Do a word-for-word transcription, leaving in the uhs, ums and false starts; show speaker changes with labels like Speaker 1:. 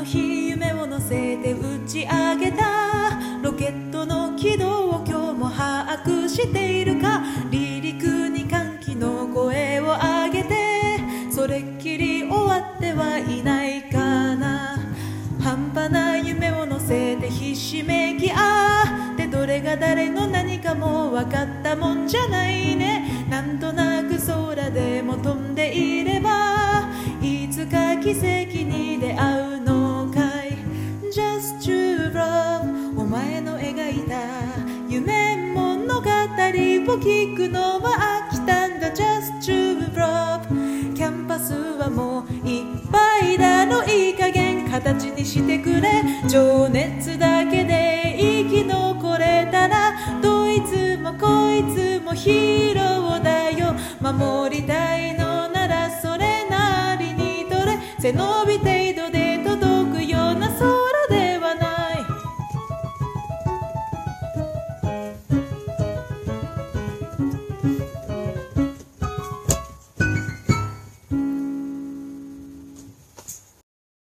Speaker 1: 日夢を乗せて打ち上げたロケットの軌道を今日も把握しているか。離陸に歓喜の声を上げてそれっきり終わってはいないかな。半端な夢を乗せてひしめき合ってどれが誰の何かも分かったもんじゃないね。なんとなく空でも飛んでいればいつか奇跡に出会うのかい。 Just to love お前の描いた夢物語を聞くのは飽きたんだ。 Just to love キャンパスはもういっぱいだろ。いい加減形にしてくれ。情熱だけで生き残れたらどいつもこいつもヒーローだよ。守りたいのならそれなりにとれ。背伸び程度で